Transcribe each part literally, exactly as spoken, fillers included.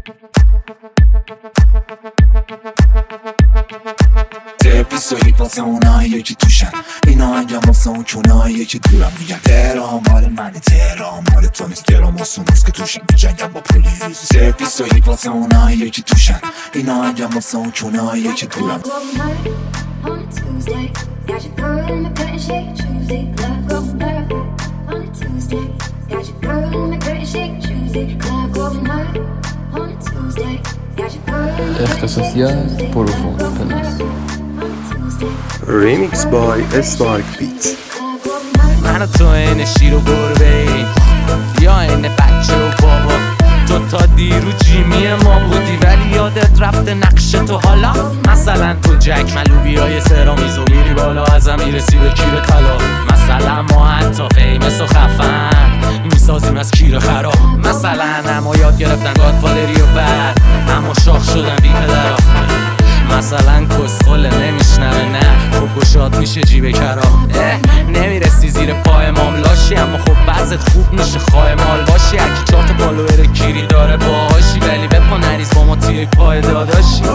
تفیسایی واسه اونایی که توشن، اینا انجام واسه اون چونایی که دورم. میگن تهران مال منه، تهران مال تو نیست، تهران واسه اونوز که توشن میجنگن با پلیس. تفیسایی واسه اونایی که توشن، اینا انجام واسه اون چونایی که دورم. اختصاصیات پروفون پلیس. ریمیکس بای اسپارک بیت. من و تو این شیر و گربه ایم یا این بچه و بابا، تو تا دیرو جیمی ما بودی ولی یادت رفته نقش تو. حالا مثلا تو جک ملوبی های سرامیز و میری بالا ازم میرسی به کیر طلا. مثلا ما حتی فیمس و خفن میسازیم از کیر خراب. مثلا اما یاد گرفتن گادفادری و بعد اما شاخ شدن بی پدرها. مثلا کسخله نمیشنوه نه خوب میشه جیب کرام. نمیرسی زیر پای مام لاشی، اما خب بعضت خوب میشه خواه مال باشی. اگه چهار تا فالوور کیری داره باهاشی ولی بپا نریز با ما توی پای داداشی.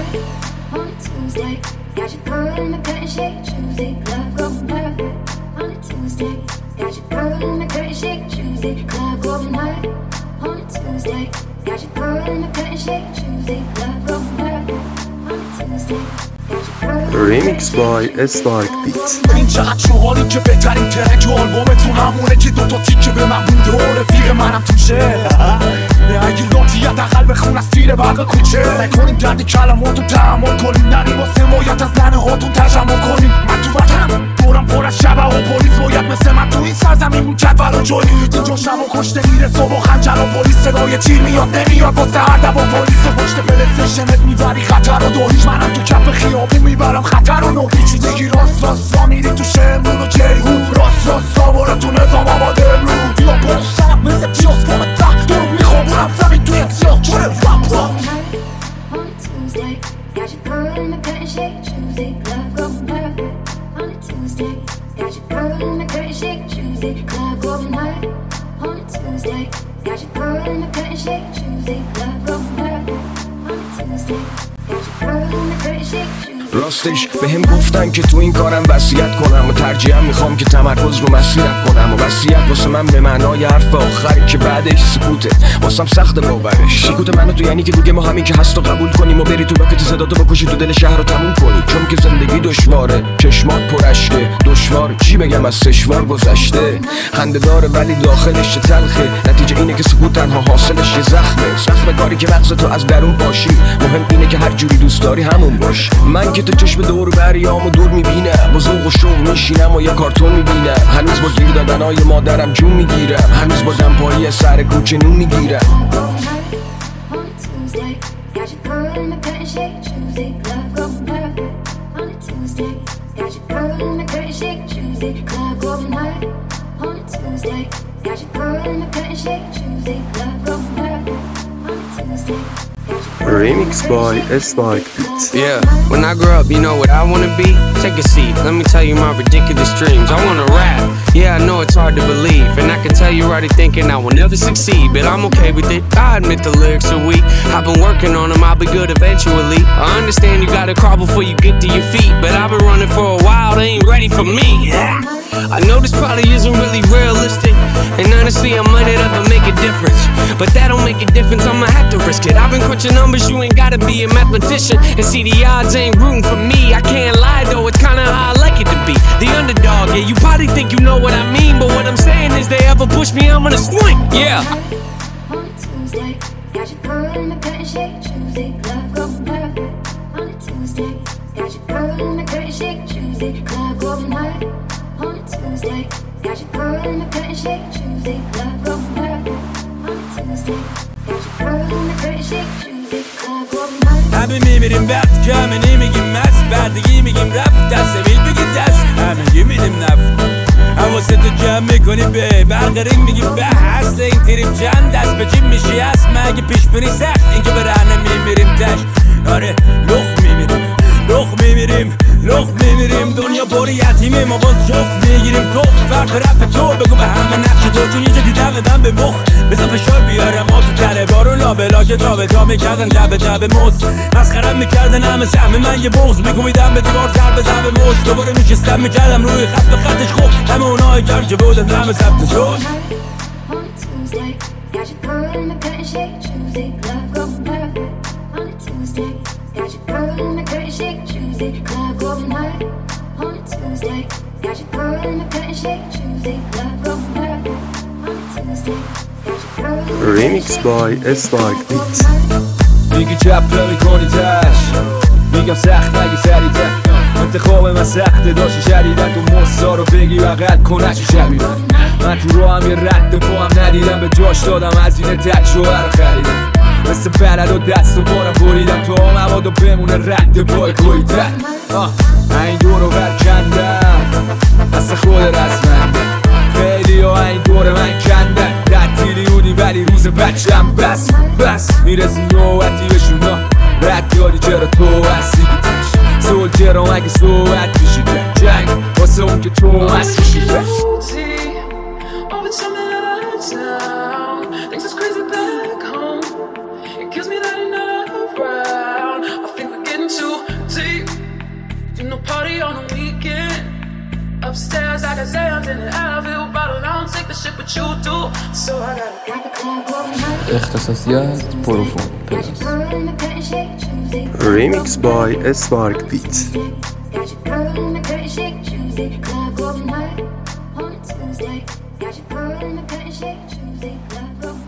ریمیکس بای اسپارک بیت. این چقدر شوهاری که بهترین ترک آلبومتون همونه که دوتا تیکه به من بونده و رفیق منم توشه. اگه لاتی حداقل بخون از تیر برق کوچه. سعی کنیم درد کلماتو تحمل کنیم، نریم با حمایت از زنه هاتون تجمع کنیم. من تو وطنم دورم پر از شبه و پلیس باید مثل من تو این سرزمین بود جدول و جوید. اینجا شب و کشته میره صبح و خنجر و پلیس صدای تیر میاد نمیاد واسه هر دب و پلیس. پشت پلیستشنت میبری خطر و دوهیش، منم تو کف خیابون میبرم خطر و نو. پیچیدگی راست راست را میری تو شمرون و جیهون، راست راست را برو تو نظام آباده امرون. بیا باشم مثل پیاز پام ده دور میخوابونم زمین توی سیاه چونه رپ رپ. راستش به هم گفتن که تو این کارم وصیت کنم و ترجیحاً میخوام که تمرکز رو مسیرت کنم. و وصیت واسه من به معنای حرف آخری که بعدش سکوته، واسم سخت باورش. سکوت منو تو یعنی که دیگه ما همین که هست و قبول کنیم و بری تو راکت صداتو بکشی تو دل شهر رو تموم کنی. چون که زندگی دشواره، چشمات پرشته، دشوار چی بگم از سشوار گذشته. خنده داره ولی داخلش تلخه، نتیجه اینه که سکوت تنها حاصلش یه زخمه. زخم کاری که مغز تو از درون باشی، مهم اینه که هر جوری دوست داری همون باش. من که تو چشم دور بریام و دور میبینم، با ذوق و شوق میشینم و یه کارتون میبینم. هنوز با گیر دادنای مادرم جون میگیرم، هنوز با دمپایی سر کوچه نون میگیرم. Remix by Spark Beats. Yeah, when I grow up, you know what I wanna be? Take a seat, let me tell you my ridiculous dreams. I wanna rap, yeah, I know it's hard to believe, and I can tell you're already thinking I will never succeed, but I'm okay with it. I admit the lyrics are weak, I've been working on them, I'll be good eventually. I understand you gotta crawl before you get to your feet, but I've been running for a while, they ain't ready for me. Yeah. I know this probably isn't really realistic, and honestly I might not ever make a difference, but that don't make a difference, I'ma have to risk it. I've been crunching numbers, you ain't gotta be a mathematician, and see the odds ain't rooting for me. I can't lie though, it's kinda how I like it to be, the underdog. Yeah, you probably think you know what I mean, but what I'm saying is they ever push me, I'm gonna swing. Yeah. On a Tuesday, got your girl in the cut and shake Tuesday, club going hard. On a Tuesday, got your girl in the cut and shake Tuesday, club going hard. On a Tuesday, got your girl in the cut and shake Tuesday, club going hard. On a Tuesday, got your girl in the cut and shake Tuesday, club going hard. همه میمیریم وقت که همه نمیگیم مست، بردگی میگیم رفت، دست ویل بگی دست، همه میدیم نفت. حواست تو جمع میکنی به برقرین میگیم به اصل این تیریم چند دست به جیم میشی هست. مگه پیش بینی سخت اینکه به رهنه میمیریم تش. آره لخ میمیریم لخ میمیریم لخ میمیریم. دنیا پر یتیمه ما باز جفت میگیریم تو فرق رپ تو بگو به همه نقش تو چون اینجا دیدم بدم به مخ بزن فشار بیارم ما تو کله بارو لا اونا بلا کتابه تا میکردن جبه جبه مست مسخرم میکردن همه شمه من یه بغز میکومیدم به دیوار ضربه ضربه مست دوباره میشستم میکردم روی خط به خطش خوب همه اونایی کردن که بودن همه ثبت شد Got your girl in the curtain shake, Tuesday, club going night. On a Tuesday, got your girl in the curtain shake, Tuesday, club going night. On a Tuesday, got your girl in the curtain shake, Tuesday, club going night. On a Tuesday, got your girl in the Remix by S-Like Beat. میگی چپ میکنی تش میگم سخت نگی سریعتر انتخاب من سخته داشتی شدیدن تو مصا رو بگی بغل کنشی شبیدن من تو رو هم یه رد پا هم ندیدم به جاش دادم از این تجربه رو خریدم مثل بلد و دست و بارم بریدم تو هم مبادا بمونه رد پای کویتر این دور رو برکندم مثل خود رسمنده خیلی ها این دور من کندن ردیلی بودی ولی روز بچم بس بس میرسی نوبتی بشونا رد یادی چرا تو هستی بیتش سولجرام اگه صحبت میشی جنگ واسه اون که تو هست میشی Upstairs, I got Zans in the Advil bottle. I don't take the shit, but you do. So I gotta اختصاصیات پروفون پلاس Remix by S-Like Beat. Got your girl in the curtain shake, Tuesday, club going night. On a Tuesday, got your girl in the curtain shake, Tuesday, club going night.